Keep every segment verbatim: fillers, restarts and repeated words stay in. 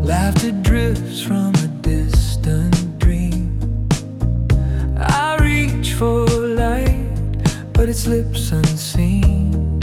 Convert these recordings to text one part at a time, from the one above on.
Laughter drifts from a distant dream. I reach for light, but it slips unseen.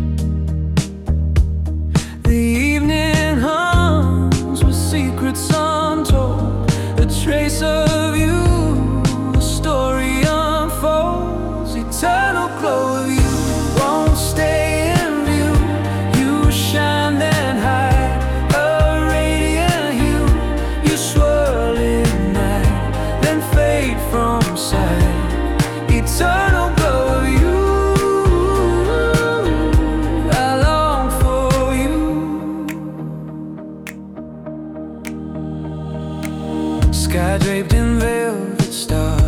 The evening hums with secrets untold. A trace of you, a story unfolds. Eternal glow of you won't stay in view. You shine then hide, a radiant hue. You swirl in night, then fade from sight. Eternal glow of you, I long for you. Sky draped in velvet stars,